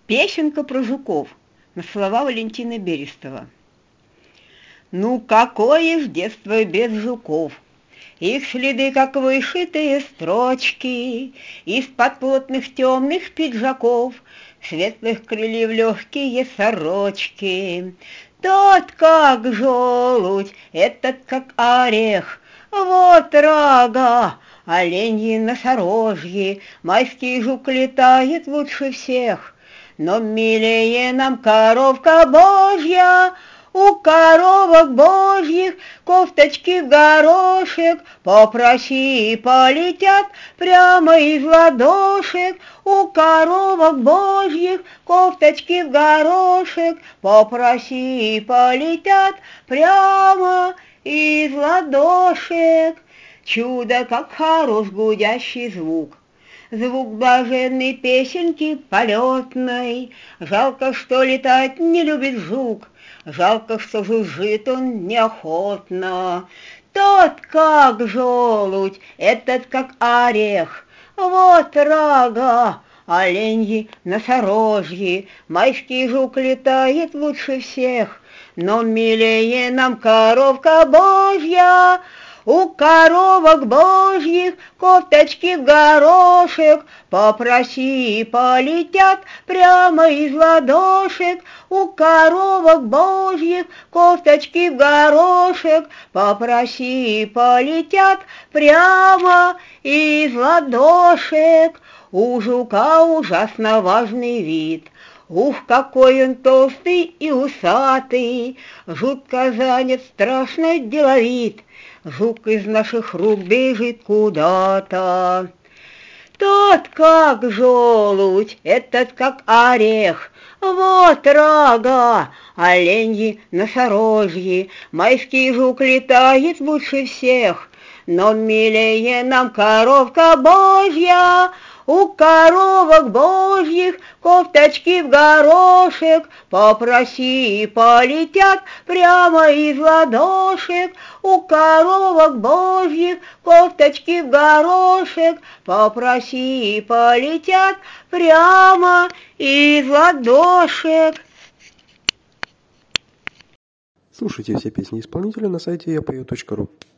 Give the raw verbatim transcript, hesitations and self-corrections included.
Песенка про жуков на слова Валентина Берестова. Ну какое ж детство без жуков! Их следы, как вышитые строчки, из-под плотных темных пиджаков, светлых крыльев легкие сорочки. Тот как желудь, этот как орех, вот рога, оленьи носорожьи, майский жук летает лучше всех. Но милее нам коровка Божья, у коровок божьих кофточки в горошек, попроси и полетят прямо из ладошек. У коровок божьих кофточки в горошек, попроси и полетят прямо из ладошек. Чудо, как хорош гудящий звук! Звук блаженной песенки полетной. Жалко, что летать не любит жук, жалко, что жужжит он неохотно. Тот как желудь, этот как орех, вот рога, оленьи, носорожьи, майский жук летает лучше всех. Но милее нам коровка Божья, у коровок божьих кофточки в горошек, попроси и полетят прямо из ладошек. У коровок божьих кофточки в горошек, попроси и полетят прямо из ладошек. У жука ужасно важный вид. Ух, какой он толстый и усатый, жутко занят, страшно деловит. Жук из наших рук бежит куда-то. Тот как желудь, этот как орех, вот рога, оленьи, носорожьи, майский жук летает лучше всех. Но милее нам коровка Божья, у коровок божьих кофточки в горошек, попроси и полетят прямо из ладошек. У коровок божьих кофточки в горошек, попроси и полетят прямо из ладошек. Слушайте все песни исполнителя на сайте я пою точка ру.